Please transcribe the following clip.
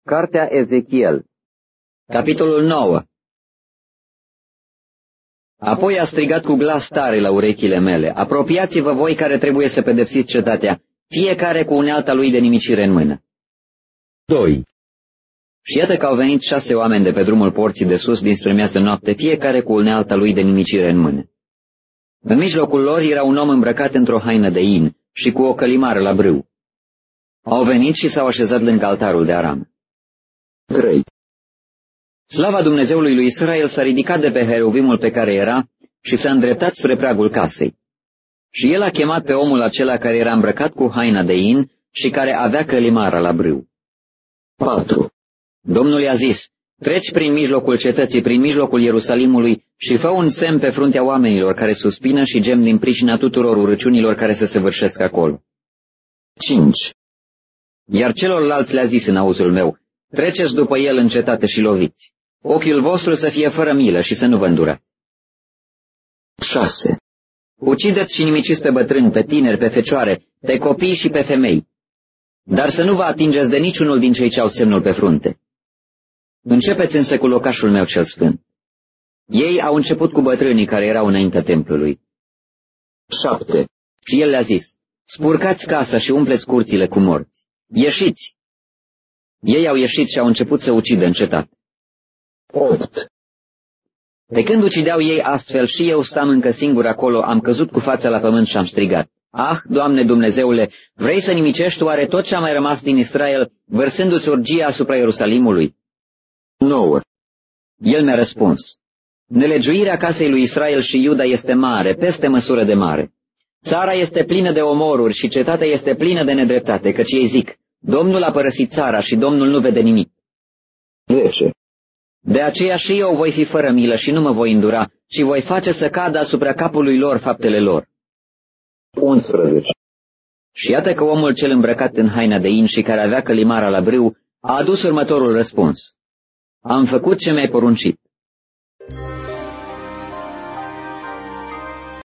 Cartea Ezechiel, capitolul 9. Apoi a strigat cu glas tare la urechile mele: apropiați-vă voi care trebuie să pedepsiți cetatea, fiecare cu unealta lui de nimicire în mână. 2. Și iată că au venit 6 oameni de pe drumul porții de sus dinspre miază noapte, fiecare cu unealta lui de nimicire în mână. În mijlocul lor era un om îmbrăcat într-o haină de in și cu o călimară la brâu. Au venit și s-au așezat lângă altarul de aramă. 3. Slava Dumnezeului lui Israel s-a ridicat de pe heruvimul pe care era și s-a îndreptat spre pragul casei. Și el a chemat pe omul acela care era îmbrăcat cu haina de in și care avea călimara la brâu. 4. Domnul i-a zis: treci prin mijlocul cetății, prin mijlocul Ierusalimului și fă un semn pe fruntea oamenilor care suspină și gem din pricina tuturor urăciunilor care se săvârșesc acolo. 5. Iar celorlalți le-a zis în auzul meu: treceți după el în cetate și loviți. Ochiul vostru să fie fără milă și să nu vă îndurați. 6. Ucideți și nimiciți pe bătrâni, pe tineri, pe fecioare, pe copii și pe femei. Dar să nu vă atingeți de niciunul din cei ce au semnul pe frunte. Începeți însă cu locașul meu cel sfânt. Ei au început cu bătrânii care erau înaintea templului. 7. Și el le-a zis: spurcați casa și umpleți curțile cu morți. Ieșiți! Ei au ieșit și au început să ucidă în cetate. 8. Pe când ucideau ei astfel și eu stam încă singur acolo, am căzut cu fața la pământ și am strigat: ah, Doamne Dumnezeule, vrei să nimicești oare tot ce a mai rămas din Israel, vărsându-ți urgia asupra Ierusalimului? 9. El mi-a răspuns: nelegiuirea casei lui Israel și Iuda este mare, peste măsură de mare. Țara este plină de omoruri și cetatea este plină de nedreptate, căci ei zic: Domnul a părăsit țara și Domnul nu vede nimic. 10. De aceea și eu voi fi fără milă și nu mă voi îndura, ci voi face să cadă asupra capului lor faptele lor. 11. Și iată că omul cel îmbrăcat în haina de in și care avea călimara la brâu a adus următorul răspuns: am făcut ce mi-ai poruncit.